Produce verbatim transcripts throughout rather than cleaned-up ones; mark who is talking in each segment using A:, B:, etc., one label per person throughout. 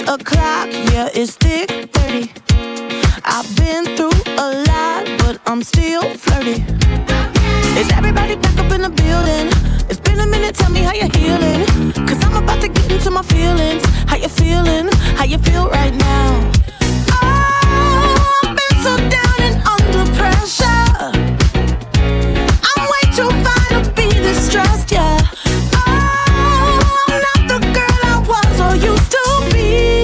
A: o'clock, yeah, it's thick thirty. I've been through a lot, but I'm still flirty. Is everybody back up in the building? It's been a minute, tell me how you're healing. Cause I'm about to get into my feelings. How you feeling? How you feel right now? Oh, I've been so down and under pressure. I'm way too fine to be this stressed, yeah. Oh, I'm not the girl I was or used to be.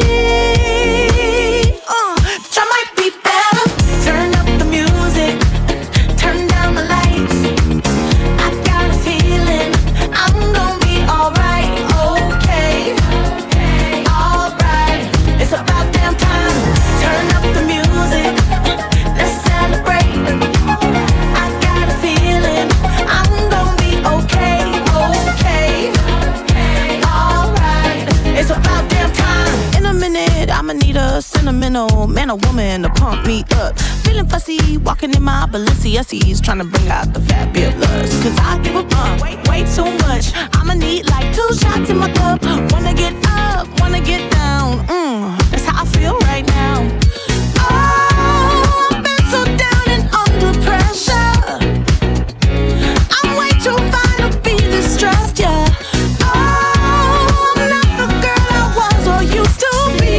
A: Uh, but I might be better. Turn up the music, turn down the lights. I got a feeling I'm gonna be alright, okay, alright. It's about damn time. Turn up the music, let's celebrate. I got a feeling I'm gonna be okay, okay, alright. It's about damn time. In a minute, I'ma need a sentimental man or woman to pump me up. Feeling fussy, walking in my Balenciennes, trying to bring out the fabulous. Cause I give a fuck, way, way too much. I'ma need like two shots in my cup. Wanna get up, wanna get down. Mm, that's how I feel right now. Oh, I've been so down and under pressure. I'm way too fine to be this stressed, yeah. Oh, I'm not the girl I was or used to be.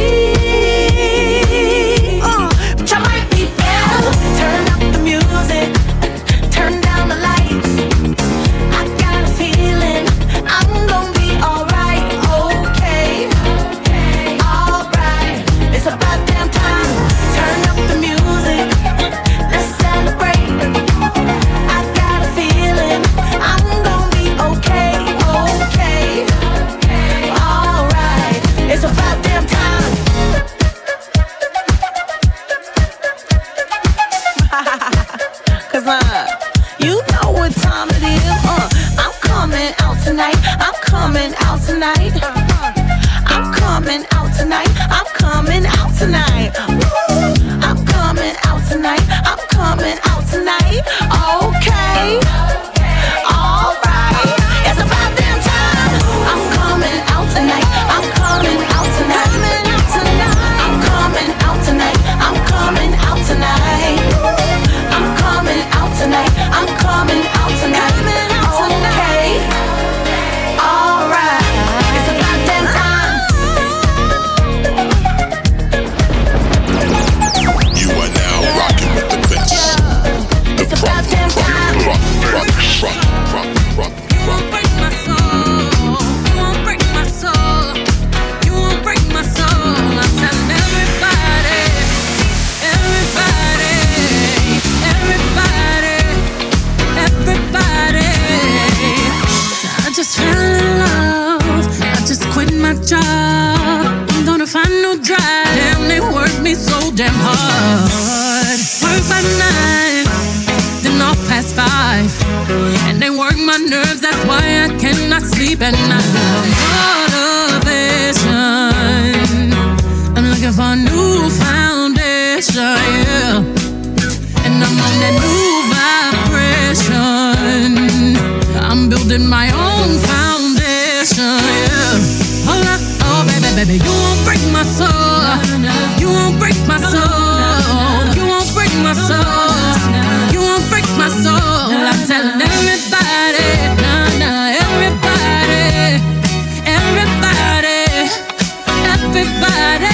A: Uh, but I might be better. Turn up the music, turn down the lights. I got a feeling I'm gonna be alright, okay, alright. It's about damn time. Turn up the music, let's celebrate. I got a feeling I'm gonna be okay, okay, alright. It's about damn time. Cause uh, you know what time it is. Uh, I'm coming out tonight. I'm coming out tonight. I'm coming out tonight. I'm coming out tonight. Woo! I'm coming out tonight. I'm coming out tonight. Okay. Alright. It's about damn time. I'm coming out tonight. I'm coming out tonight. I'm coming out tonight. I'm coming out tonight. I'm coming out tonight. I'm coming out tonight. Okay. Alright. It's about damn time.
B: You are now rocking with the best. The
A: It's about damn time.
B: rock, rock, rock, rock, rock,
C: You won't break my soul. You won't break my soul. You won't break my soul. I'm telling everybody, everybody, everybody, everybody. I just fell in love. I just quit my job. I'm gonna find no drive. Damn, they work me so damn hard. Work by nine, then off past five. And they work my nerves, that's why I cannot sleep at night. Motivation, I'm looking for a new foundation, yeah. And I'm on that new vibration. I'm building my own foundation, yeah. Hold up, oh baby, baby, you won't break my soul. You won't break my soul. You won't break my soul. You won't break my soul. I'm telling everybody, nah, nah, everybody, everybody, everybody.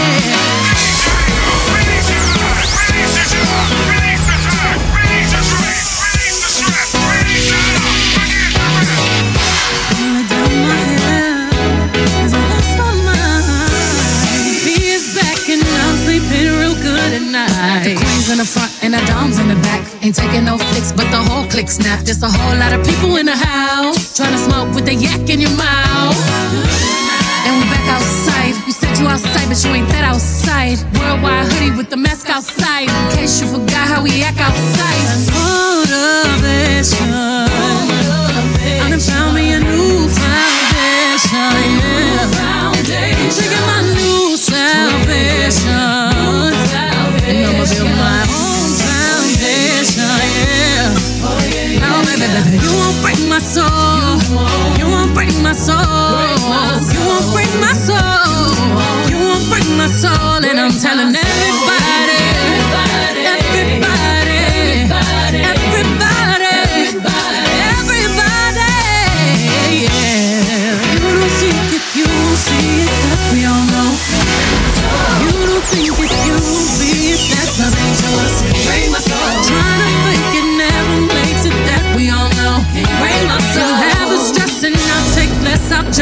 C: Rolling down my hair as I lost my mind. B is back and I'm sleeping real good at night. The queens in the front and the doms in the back. Ain't taking no flicks, but the whole click snap. Just a whole lot of people in the house trying to smoke with the yak in your mouth. And we back outside. You said you outside, but you ain't that outside. Worldwide hoodie with the mask outside. In case you forgot how we act outside. Motivation. I done found me a new foundation, yeah. I'm taking my new salvation. And I'ma build my own foundation, yeah. Now, baby, baby, you won't break my soul. You won't break my soul. You won't break my soul. You won't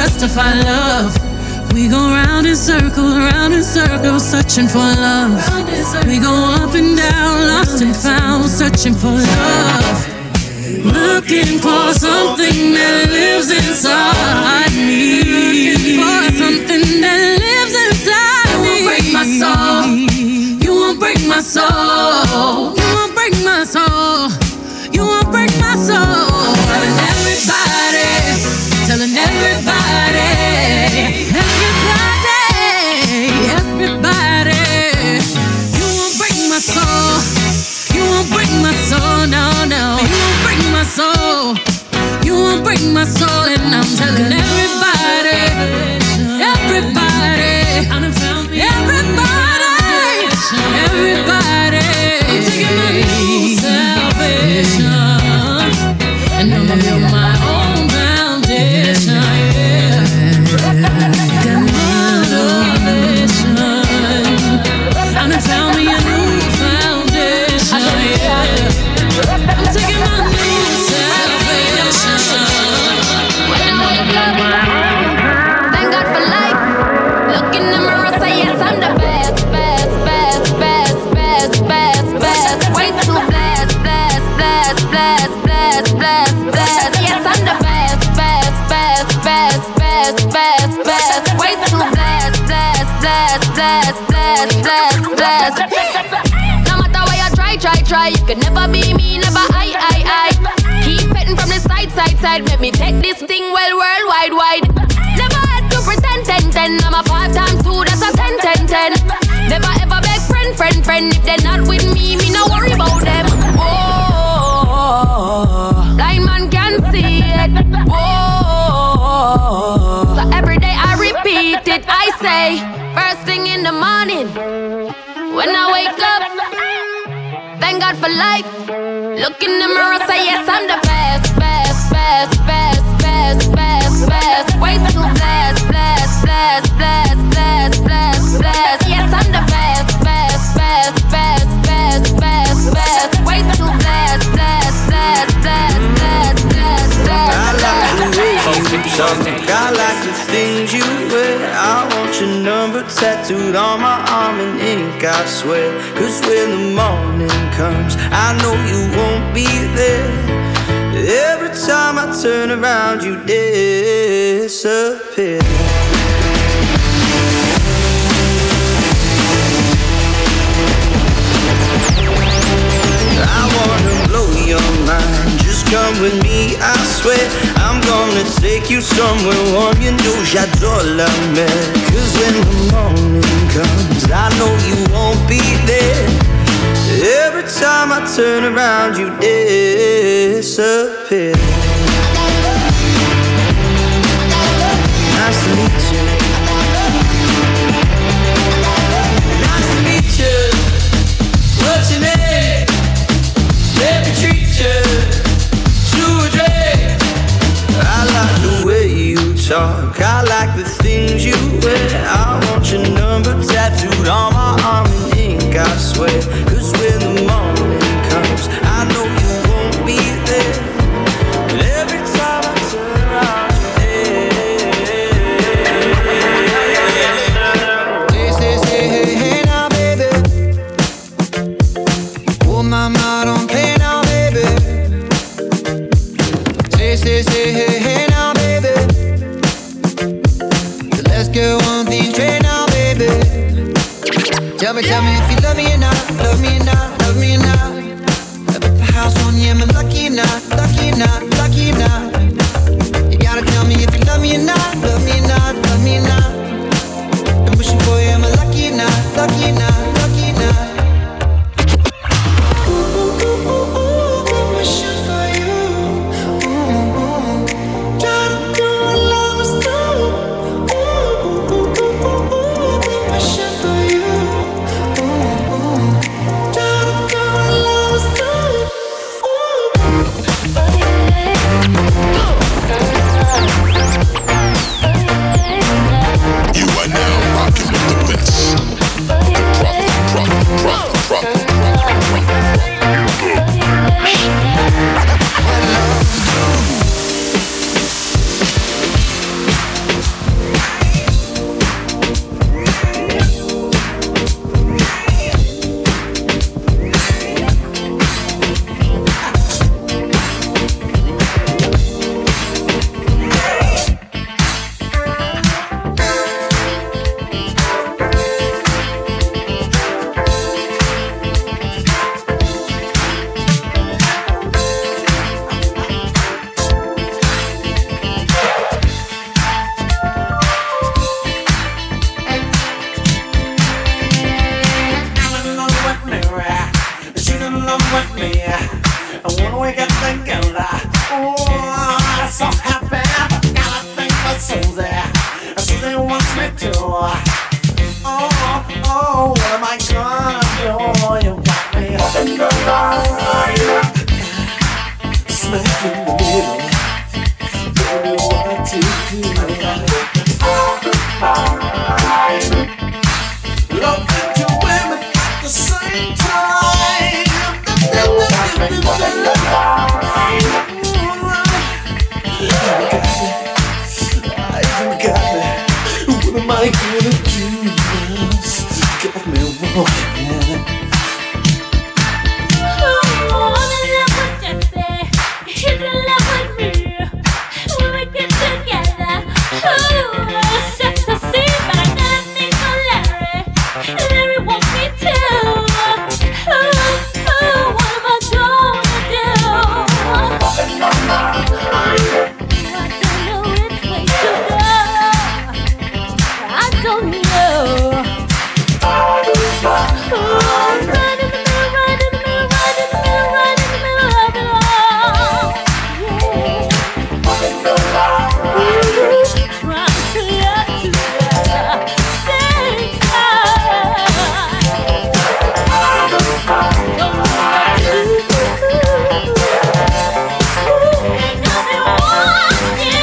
C: just to find love. We go round in circles, round in circles, searching for love. We go up and down, lost and found, searching for love. Looking for something that lives inside me. Looking for something that lives inside me. You won't break my soul. You won't break my soul. You won't break my soul. You won't break my soul. Telling everybody, telling everybody, everybody, everybody. You won't break my soul. You won't break my soul, no, no. You won't break my soul. You won't break my soul, and I'm telling everybody, everybody, everybody, everybody. I'm taking my new salvation, and I'm gonna build my own foundation. Yeah, got my salvation, and I found me a new foundation. Yeah, I'm taking my new salvation, and I'm gonna build my own.
D: Thank God for life. Look in the mirror, say yes, I'm the best, best, best, best, best, best, best. Way too blessed, blessed, blessed, blessed, blessed, blessed, blessed. Yes, I'm the best, best, best, best, best, best, best. Way too blessed, blessed, blessed, blessed, blessed, blessed, blessed. No matter what you try, try, try, you could never be me, never I, I, I. Keep petting from the side, side, side. Let me take this thing well, worldwide, wide. Never had to pretend, ten, ten. I'm a five times two, that's a ten, ten, ten. Never ever beg friend, friend, friend. If they're not with me, me no worry about them. Whoa, blind man can see it. Whoa, so every day I repeat it. I say, first thing in the morning, when I wake up, thank God for life. Look in the mirror, say yes, I'm the best, best, best, best, best, best, best. Way too blessed, blessed, blessed, blessed, blessed, blessed, blessed. Yes, I'm the best, best, best, best, best, best, best. Way too blessed, blessed, blessed, blessed, blessed, blessed, blessed.
E: I like the way you talk. I like the things you wear. I want your number tattooed on my arm in ink, I swear. Cause when the morning comes, I know you won't be there. Every time I turn around, you disappear. I wanna blow your mind. Just come with me, I swear. I'm gonna take you somewhere warm. You know j'adore la mer. Cause when the morning comes, I know you won't be there. Every time I turn around, you disappear. Nice to meet you. Nice to meet you. What's your name? Let me treat you to a drink. I like the way you talk. I like the things you wear. I want your number tattooed on my arm in ink, I swear. Cause when the morning comes, I know you won't be there. But every time I turn around, hey, say, say, hey, hey now, baby. Oh, mama, don't play now, baby. Say, say, say, hey, hey now, baby. So let's get one thing straight now, baby. Tell me, tell me if you love me or not, love me or not, love me or not. I put the house on you, am I lucky or not, lucky or not, lucky or not? You gotta tell me if you love me or not, love me or not, love me or not. I'm wishing for you, am I lucky or not, lucky or not, lucky or not?
B: You are now rocking with the best. The Prophet.
F: crazy. She didn't want me to. Oh, oh, what am I gonna do? You got me up in the line, smack in the middle. Don't know what to do. Loving two women at the same time. What am I gonna do? Got me walking.
G: Oh, I'm in love with Jesse. He's in love with me. When we get together, oh, such a scene, but I gotta think of Larry. Larry wants me too. Oh, oh, what am I gonna do? I don't know which way to go. I don't know. Oh, right in the middle, right in the middle, right in the middle, right in the middle of it all. Yeah. Ooh, trying to love together, same time. Don't know what to do. Ooh, got me walking.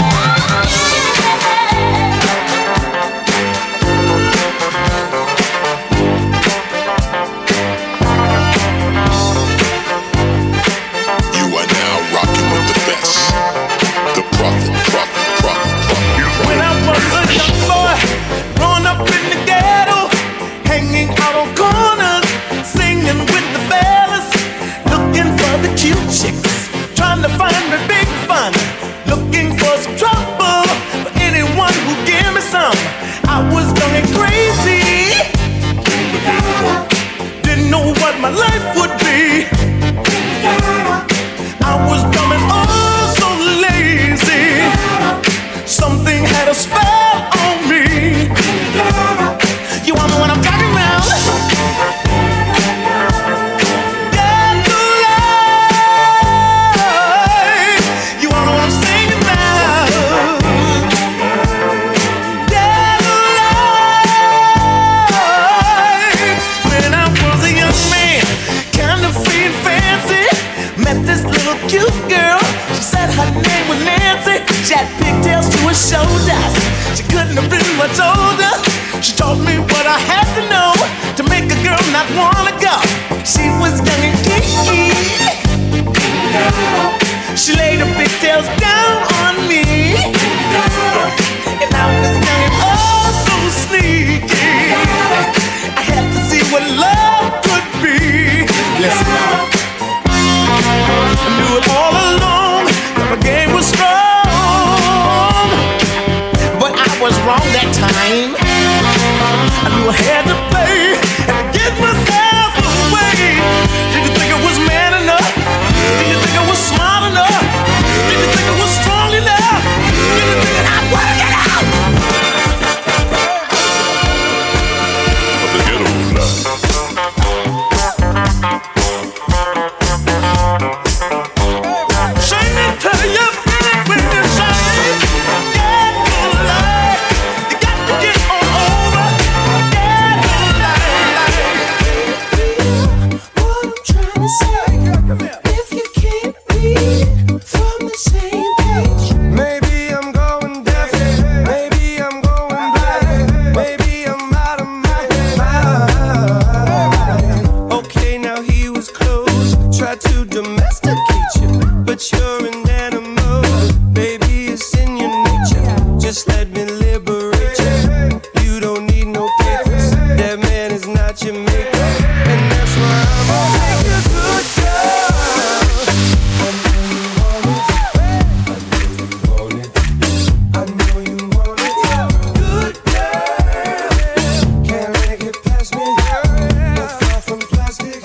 B: You are now rocking with the best. The Prophet, Prophet, Prophet, Prophet.
F: When I was a young boy, growing up in the ghetto, hanging out on corners, singing with the fellas, looking for the cute chicks, trying to find the big fun, looking for some trouble, for anyone who give me some. I was young and crazy, didn't know what my life would be. I was dumb and oh so lazy. Something had a spell on me. You wanna know what I'm talking about? Ghetto life. You wanna know what I'm singing about? Ghetto life. When I was a young man, kind of free and fancy, met this little cute girl. She said her name was Nancy. She had pigtails to her shoulders. She couldn't have been much older. She taught me what I had to know to make a girl not wanna go. She was young and kinky. She laid her pigtails down on me, and I was young and oh so sneaky. I had to see what love could be. Listen now. I knew it all along that my game was strong, but I was wrong that time. I knew I had to play and to get myself away. Did you think I was man enough? Did you think I was smart enough? Did you think I was strong enough? Did you think that I'd work it out?
B: The ghetto life.
F: Shame it till you feel it when you shine. Ghetto life, you got to get on over. Ghetto life. What I'm trying to say, if you can't read from the same page, maybe I'm going deaf, maybe I'm going blind, maybe I'm out of my mind. Okay, now he was close, tried to domesticate you, but you're an animal, baby, it's in your nature. Just let me liberate you. You don't need no papers. That man is not your maker, and that's why I'm gonna make a good girl. I know you want it. Good girl. Can't let it get past me. Not far from plastic.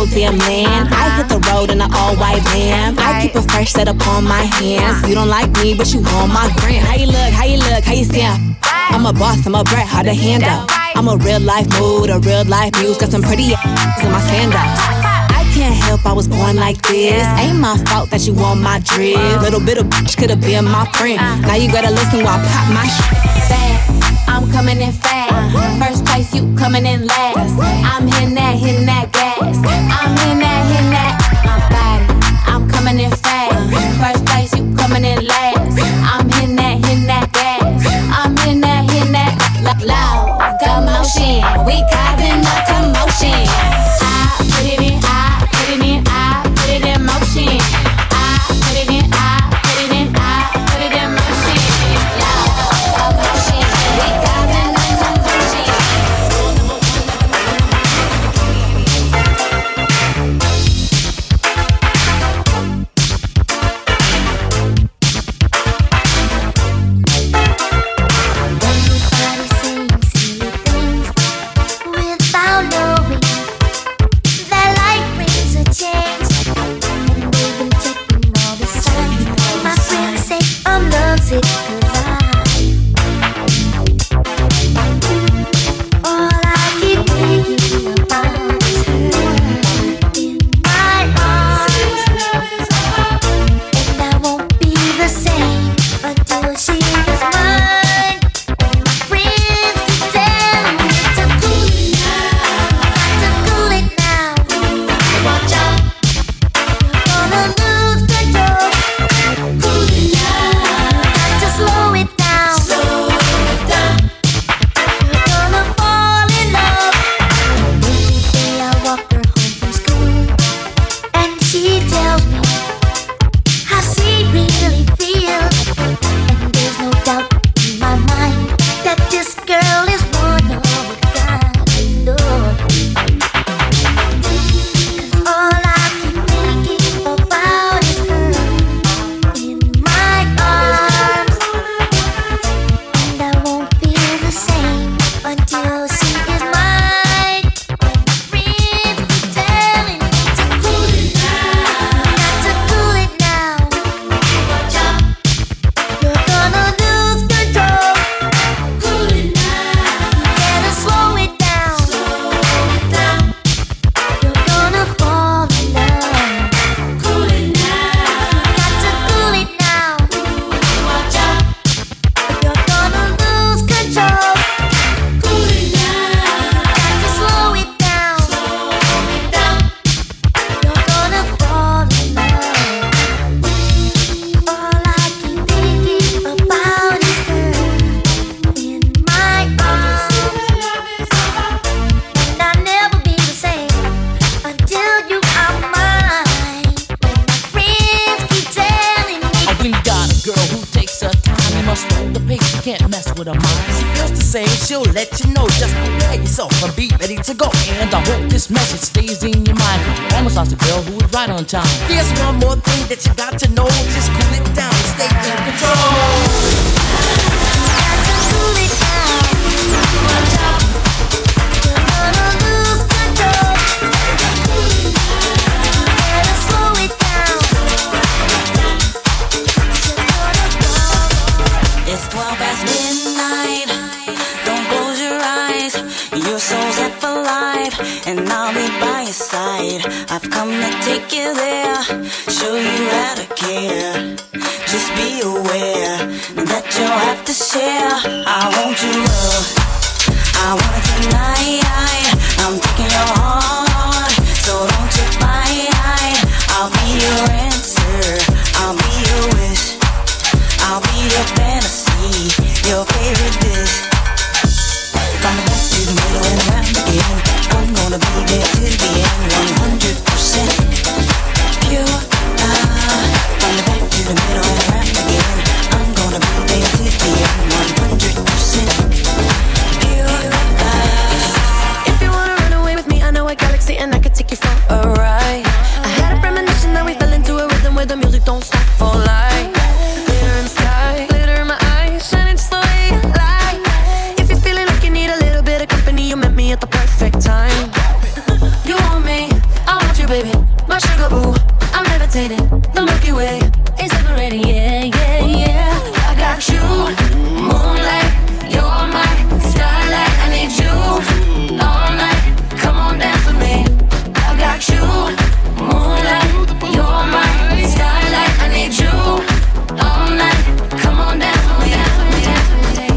A: damn land. I hit the road in an all-white van. I keep a fresh set upon my hands. You don't like me, but you on my gram. How you look, how you look, how you stand? I'm a boss, I'm a brat, how to handle. I'm a real life mood, a real life muse. Got some pretty ass in my sandals. I can't help I was born like this. Ain't my fault that you want my drip. Little bit of bitch could've been my friend. Now you gotta listen while I pop my shit.
D: Fast, I'm coming in fast. First place, you coming in last. I'm hitting that, hitting that gas. I'm hitting that, hitting that. My body, I'm coming in fast. First place, you coming in last. I'm hitting that, hitting that gas. I'm hitting that, hitting that. Loud commotion, we causing the commotion. I put it in, I put it in, I put it in motion. I put it in, I put it in, I put it in motion. Loud commotion, we causing the commotion.
H: She'll let you know, just prepare yourself and be ready to go. And I hope this message stays in your mind. You almost lost a girl who was right on time. There's one more thing that you got to know. Just cool it down, stay in control. Cool it down. Watch out. You're gonna lose control. Better slow it down.
A: It's twelve past midnight. Your soul's set for life, and I'll be by your side. I've come to take you there, show you how to care. Just be aware that you'll have to share. I want your love, I want it tonight. I'm taking your heart, so don't you fight. I'll be your answer, I'll be your wish, I'll be your fantasy, your favorite dish. From the back to the middle and around again, I'm gonna be there till the end, one hundred percent pure. Ah, from the back to the middle and around again, I'm gonna be there till the end, one hundred percent pure. Ah.
D: levitating. The Milky Way is separating. Yeah, yeah, yeah. I got you, moonlight. You're my starlight. I need you all night. Come on, dance with me. I got you, moonlight. You're my starlight. I need you all night. Come on, dance with me. Dance with me, dance with me.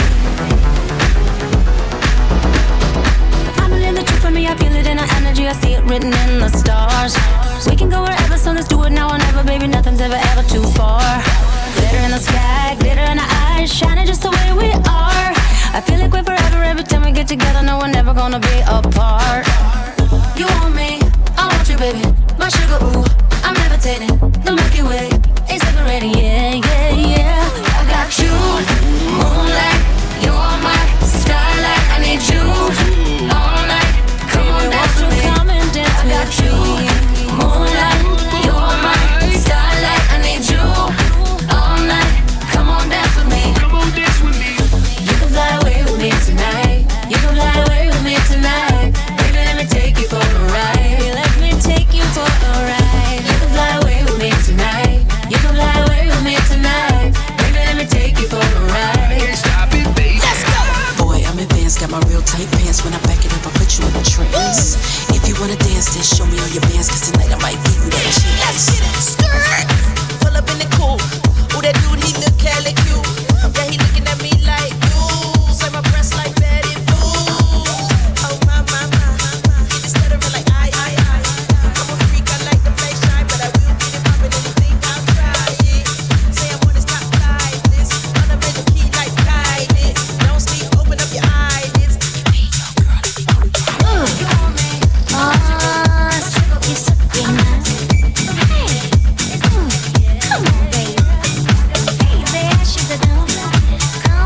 D: I believe the truth for me. I feel it in the energy. I see it written in the stars. We can go wherever, so let's do it now or never, baby. Nothing's ever, ever too far. Glitter in the sky, glitter in the eyes, shining just the way we are. I feel like we're forever every time we get together. No, we're never gonna be apart. You want me, I want you, baby. My sugar, ooh, I'm levitating. The Milky Way is separating. Yeah, yeah, yeah. I got you, moonlight. You're my starlight. I need you all night. Come on, dance with me. I got you, moonlight. You're my starlight. I need you all night. Come on, dance with me. Come on, dance with me. You can fly away with me tonight. You can fly away with me tonight. Baby, let me take you for a ride. Let me take you for a ride. You can fly away with me tonight. You can fly away with me tonight. Baby, let me take you for a ride. Stop it, baby. Let's go.
I: Boy, I'm advanced, got my real tight pants. When I back it up, I put you in a trance. If you wanna dance, then show me all your bands, cause tonight I might give you that chance.
F: Let's get it. Skirt. Pull up in the coupe. Ooh, that dude, he look hella cute. Yeah, he looking at me like, ooh, say my breasts like Betty Boo. Oh, my, my, my, my. He just stuttering like, I, I, I. I'm a freak, I like the place shine, but I will get it poppin' anything I'll try it. Say I'm on this top like this. Wanna make a key like guided. Don't sleep, open up your eyelids. Be your girl, be your girl.
D: You want me? Oh, you're so nice. Hey, come on, baby. Baby, I should have known.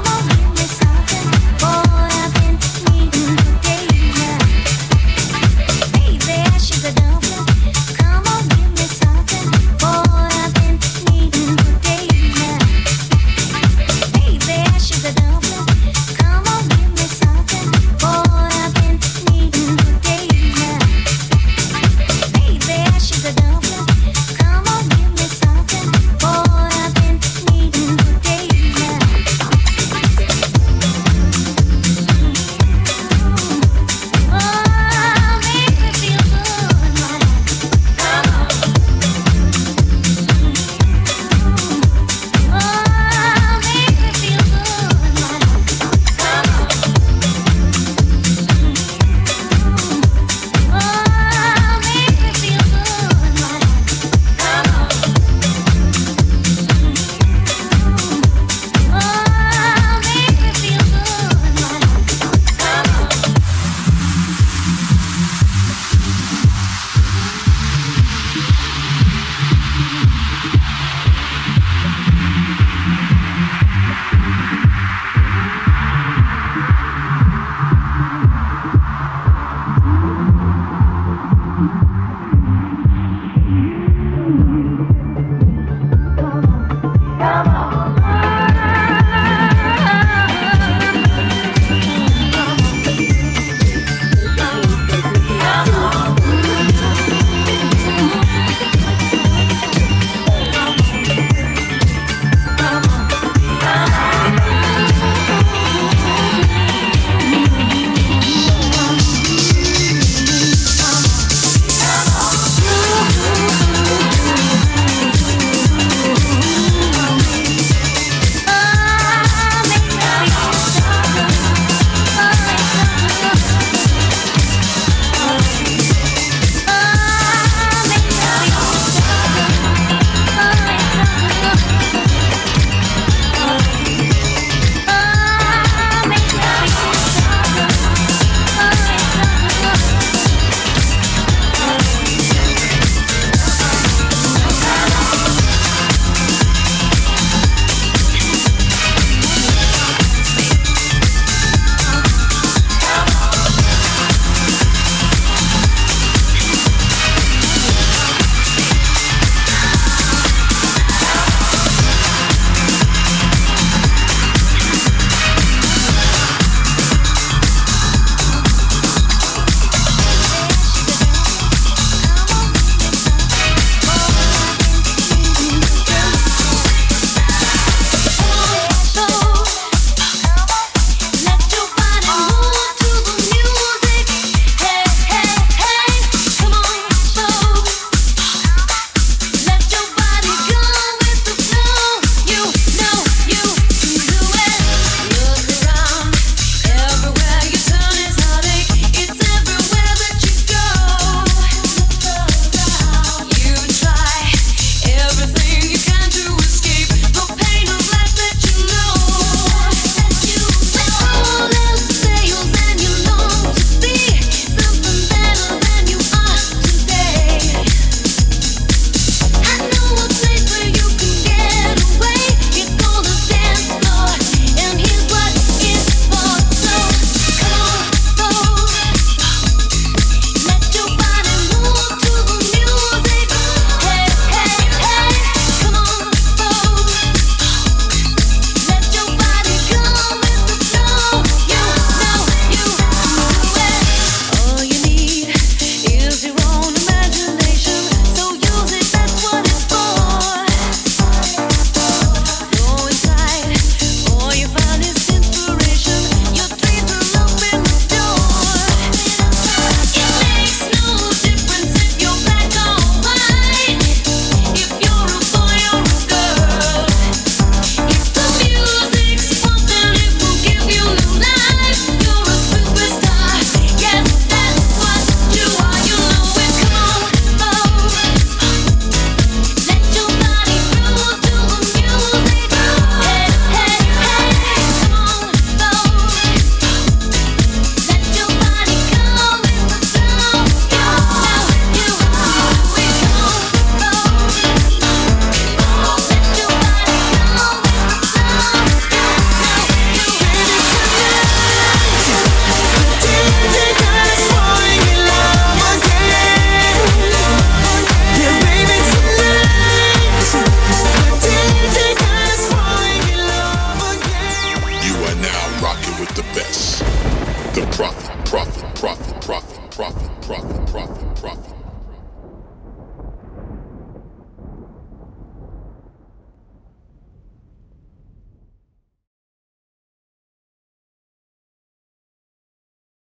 B: profit, profit, profit, profit, profit, profit, profit, profit.